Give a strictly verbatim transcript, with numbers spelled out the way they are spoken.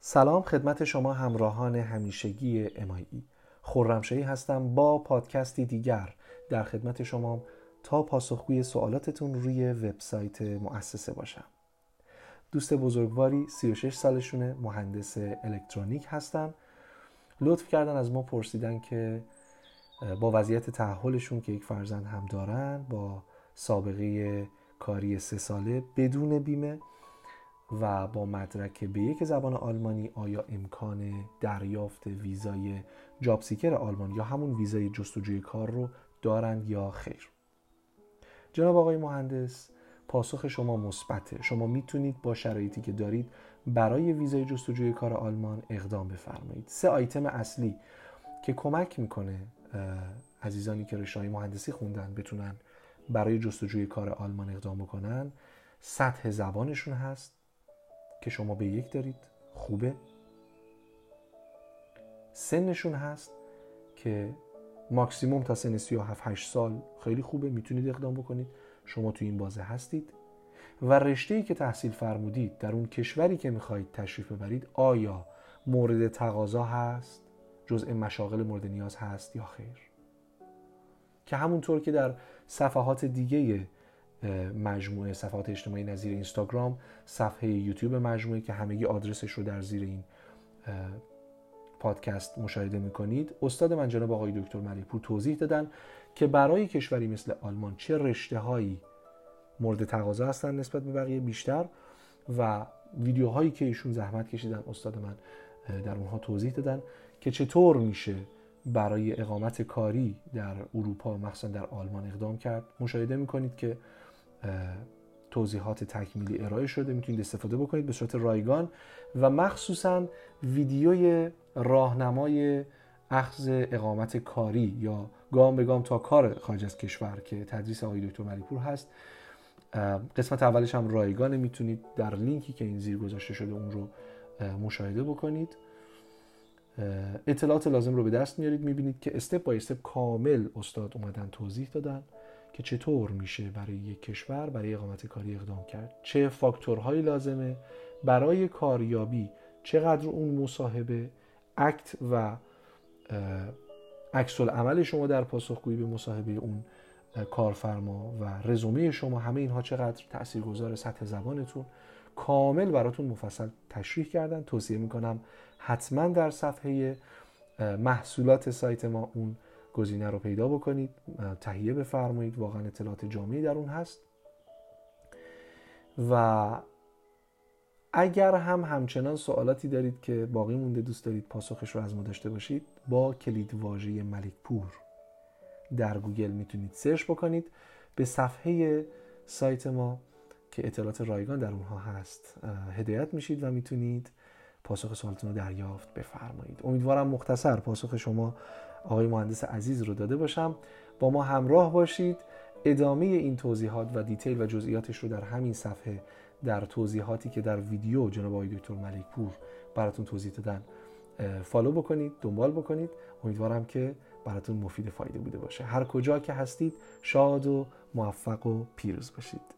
سلام خدمت شما همراهان همیشگی ام‌آی‌ای. خرمشاهی هستم با پادکستی دیگر در خدمت شما تا پاسخگوی سوالاتتون روی وبسایت مؤسسه باشم. دوست بزرگواری سی و شش سالشونه، مهندس الکترونیک هستن. لطف کردن از ما پرسیدن که با وضعیت تأهلشون که یک فرزند هم دارن، با سابقه کاری سه ساله بدون بیمه و با مدرک به یک زبان آلمانی، آیا امکان دریافت ویزای جاب سیکر آلمان یا همون ویزای جستجوی کار رو دارند یا خیر؟ جناب آقای مهندس، پاسخ شما مثبته. شما میتونید با شرایطی که دارید برای ویزای جستجوی کار آلمان اقدام بفرمایید. سه آیتم اصلی که کمک میکنه عزیزانی که رشته‌های مهندسی خوندن بتونن برای جستجوی کار آلمان اقدام بکنن، سطح زبانشون هست که شما به یک دارید، خوبه. سنشون هست که ماکسیموم تا سن سی و هفت هشت سال خیلی خوبه، میتونید اقدام بکنید، شما تو این بازه هستید. و رشته‌ای که تحصیل فرمودید در اون کشوری که میخواهید تشریف ببرید آیا مورد تقاضا هست، جزء مشاغل مورد نیاز هست یا خیر. که همونطور که در صفحات دیگه مجموعه صفحات اجتماعی نظیر اینستاگرام، صفحه یوتیوب مجموعه که همگی آدرسش رو در زیر این پادکست مشاهده میکنید، استاد من جناب آقای دکتر ملک پور توضیح دادن که برای کشوری مثل آلمان چه رشته هایی مورد تقاضا هستن نسبت به بقیه بیشتر، و ویدیوهایی که ایشون زحمت کشیدن استاد من در اونها توضیح دادن که چطور میشه برای اقامت کاری در اروپا مخصوصا در آلمان اقدام کرد. مشاهده میکنید که توضیحات تکمیلی ارائه شده، میتونید استفاده بکنید به صورت رایگان، و مخصوصا ویدیوی راهنمای اخذ اقامت کاری یا گام به گام تا کار خارج از کشور که تدریس آقای دکتر ملک پور هست، قسمت اولش هم رایگانه، میتونید در لینکی که این زیر گذاشته شده اون رو مشاهده بکنید. اطلاعات لازم رو به دست میارید، میبینید که استپ بای استپ کامل استاد اومدن توضیح دادن که چطور میشه برای یک کشور برای اقامت کاری اقدام کرد، چه فاکتورهایی لازمه برای کاریابی، چقدر اون مصاحبه، اکت و عکس العمل شما در پاسخگویی به مصاحبه اون کارفرما و رزومه شما، همه اینها چقدر تاثیرگذار، سطح زبانتون، کامل براتون مفصل تشریح کردن. توصیه میکنم حتما در صفحه محصولات سایت ما اون گزینه رو پیدا بکنید، تهیه بفرمایید، واقعا اطلاعات جامعی در اون هست. و اگر هم همچنان سوالاتی دارید که باقی مونده دوست دارید پاسخش رو از ما داشته باشید، با کلید واژه ملک پور در گوگل میتونید سرچ بکنید، به صفحه سایت ما که اطلاعات رایگان در اونها هست هدایت میشید و میتونید پاسخ سوالتون رو دریافت بفرمایید. امیدوارم مختصر پاسخ شما آقای مهندس عزیز رو داده باشم. با ما همراه باشید. ادامه این توضیحات و دیتیل و جزئیاتش رو در همین صفحه در توضیحاتی که در ویدیو جناب آقای دکتر ملک پور براتون توضیح دادن فالو بکنید، دنبال بکنید. امیدوارم که براتون مفید فایده بوده باشه. هر کجا که هستید شاد و موفق و پیروز باشید.